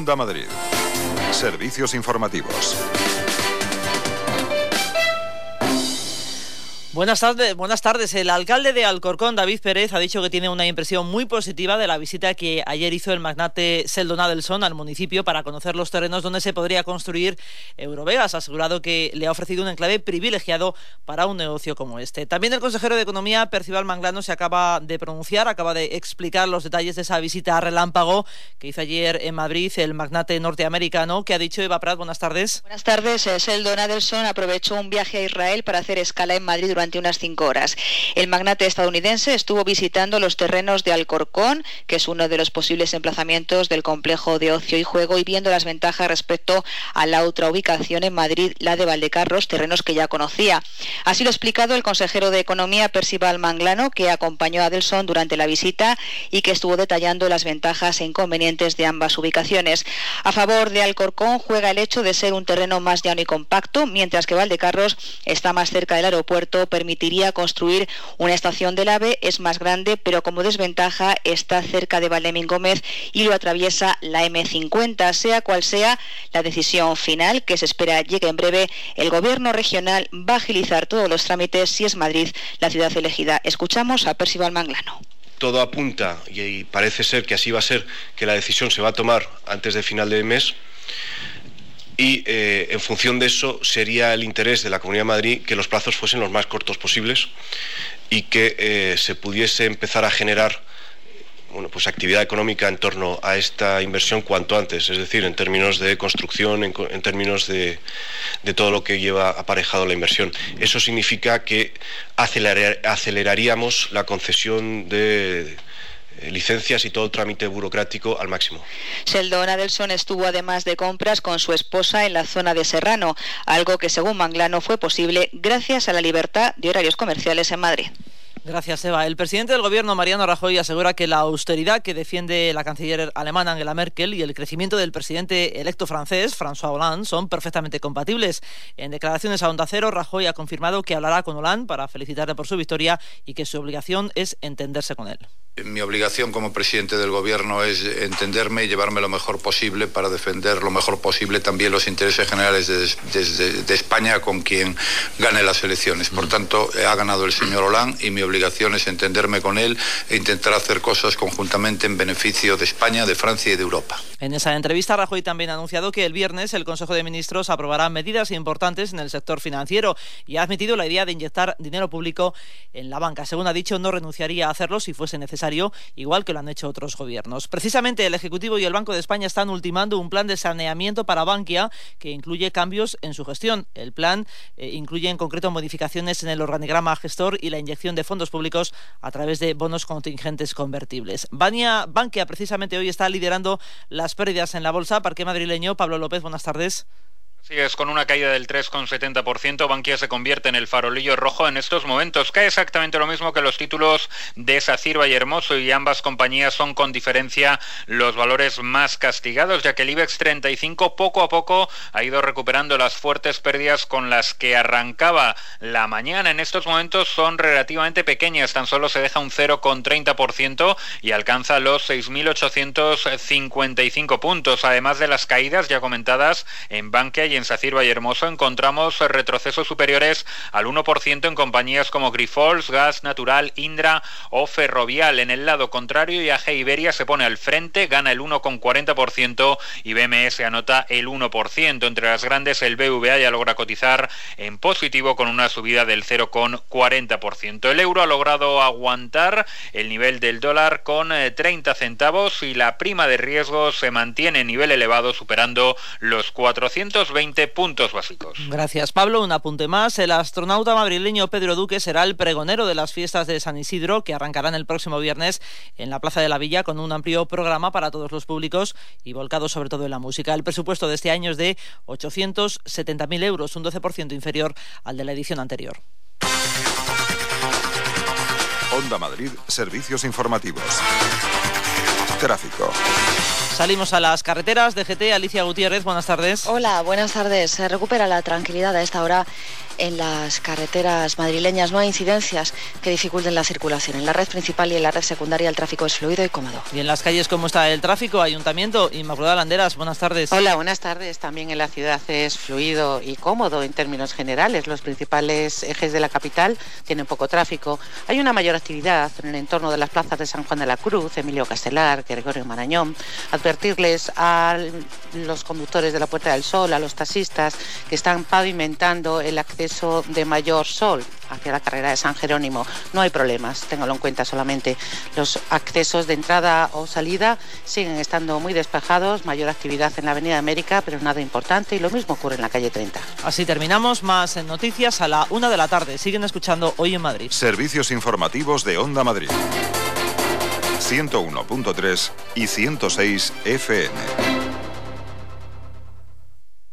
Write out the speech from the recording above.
Onda Madrid. Servicios informativos. Buenas tardes. El alcalde de Alcorcón, David Pérez, ha dicho que tiene una impresión muy positiva de la visita que ayer hizo el magnate Sheldon Adelson al municipio para conocer los terrenos donde se podría construir Eurovegas. Ha asegurado que le ha ofrecido un enclave privilegiado para un negocio como este. También el consejero de Economía, Percival Manglano, se acaba de pronunciar, acaba de explicar los detalles de esa visita a relámpago que hizo ayer en Madrid el magnate norteamericano. ¿Qué ha dicho Eva Prat? Buenas tardes. Buenas tardes. Sheldon Adelson aprovechó un viaje a Israel para hacer escala en Madrid durante unas 5 horas. El magnate estadounidense estuvo visitando los terrenos de Alcorcón, que es uno de los posibles emplazamientos del complejo de ocio y juego, y viendo las ventajas respecto a la otra ubicación en Madrid, la de Valdecarros, terrenos que ya conocía. Así lo ha explicado el consejero de Economía, Percival Manglano, que acompañó a Adelson durante la visita y que estuvo detallando las ventajas e inconvenientes de ambas ubicaciones. A favor de Alcorcón juega el hecho de ser un terreno más llano y compacto, mientras que Valdecarros está más cerca del aeropuerto, permitiría construir una estación del AVE, es más grande, pero como desventaja está cerca de Valemín Gómez y lo atraviesa la M50. Sea cual sea la decisión final, que se espera llegue en breve, el gobierno regional va a agilizar todos los trámites si es Madrid la ciudad elegida. Escuchamos a Percival Manglano. Todo apunta, y parece ser que así va a ser, que la decisión se va a tomar antes de final de mes. Y en función de eso sería el interés de la Comunidad de Madrid que los plazos fuesen los más cortos posibles y que se pudiese empezar a generar actividad económica en torno a esta inversión cuanto antes, es decir, en términos de construcción, en términos de todo lo que lleva aparejado la inversión. Eso significa que aceleraríamos la concesión de licencias y todo el trámite burocrático al máximo. Sheldon Adelson estuvo además de compras con su esposa en la zona de Serrano, algo que según Manglano fue posible gracias a la libertad de horarios comerciales en Madrid. Gracias, Eva. El presidente del gobierno, Mariano Rajoy, asegura que la austeridad que defiende la canciller alemana Angela Merkel y el crecimiento del presidente electo francés, François Hollande, son perfectamente compatibles. En declaraciones a Onda Cero, Rajoy ha confirmado que hablará con Hollande para felicitarle por su victoria y que su obligación es entenderse con él. Mi obligación como presidente del gobierno es entenderme y llevarme lo mejor posible para defender lo mejor posible también los intereses generales de España con quien gane las elecciones. Por tanto, ha ganado el señor Hollande y mi obligación es entenderme con él e intentar hacer cosas conjuntamente en beneficio de España, de Francia y de Europa. En esa entrevista, Rajoy también ha anunciado que el viernes el Consejo de Ministros aprobará medidas importantes en el sector financiero y ha admitido la idea de inyectar dinero público en la banca. Según ha dicho, no renunciaría a hacerlo si fuese necesario, igual que lo han hecho otros gobiernos. Precisamente el Ejecutivo y el Banco de España están ultimando un plan de saneamiento para Bankia que incluye cambios en su gestión. El plan incluye en concreto modificaciones en el organigrama gestor y la inyección de fondos públicos a través de bonos contingentes convertibles. Bankia precisamente hoy está liderando las pérdidas en la bolsa. Parque madrileño, Pablo López, buenas tardes. Sí, es con una caída del 3,70%, Bankia se convierte en el farolillo rojo en estos momentos. Cae exactamente lo mismo que los títulos de SACIR Vallehermoso y ambas compañías son con diferencia los valores más castigados, ya que el IBEX 35 poco a poco ha ido recuperando las fuertes pérdidas con las que arrancaba la mañana. En estos momentos son relativamente pequeñas, tan solo se deja un 0,30% y alcanza los 6.855 puntos. Además de las caídas ya comentadas en Bankia y en SACIR Vallehermoso encontramos retrocesos superiores al 1% en compañías como Grifols, Gas Natural, Indra o Ferrovial. En el lado contrario, IAG Iberia se pone al frente, gana el 1,40% y BMS anota el 1%. Entre las grandes, el BVA ya logra cotizar en positivo con una subida del 0,40%. El euro ha logrado aguantar el nivel del dólar con 30 centavos y la prima de riesgo se mantiene en nivel elevado, superando los 420 puntos básicos. Gracias, Pablo. Un apunte más. El astronauta madrileño Pedro Duque será el pregonero de las fiestas de San Isidro, que arrancarán el próximo viernes en la Plaza de la Villa con un amplio programa para todos los públicos y volcado sobre todo en la música. El presupuesto de este año es de 870.000 euros, un 12% inferior al de la edición anterior. Onda Madrid, servicios informativos. Tráfico. Salimos a las carreteras. DGT, Alicia Gutiérrez, buenas tardes. Hola, buenas tardes. Se recupera la tranquilidad a esta hora en las carreteras madrileñas. No hay incidencias que dificulten la circulación. En la red principal y en la red secundaria el tráfico es fluido y cómodo. Y en las calles, ¿cómo está el tráfico? Ayuntamiento, Inmaculada Landeras, buenas tardes. Hola, buenas tardes. También en la ciudad es fluido y cómodo en términos generales. Los principales ejes de la capital tienen poco tráfico. Hay una mayor actividad en el entorno de las plazas de San Juan de la Cruz, Emilio Castelar, Gregorio Marañón. Advertirles a los conductores de la Puerta del Sol, a los taxistas, que están pavimentando el acceso de Mayor Sol hacia la carrera de San Jerónimo. No hay problemas, téngalo en cuenta solamente. Los accesos de entrada o salida siguen estando muy despejados, mayor actividad en la Avenida de América, pero nada importante, y lo mismo ocurre en la calle 30. Así terminamos, más en noticias a la 1 de la tarde. Siguen escuchando Hoy en Madrid. Servicios informativos de Onda Madrid. 101.3 y 106 FM.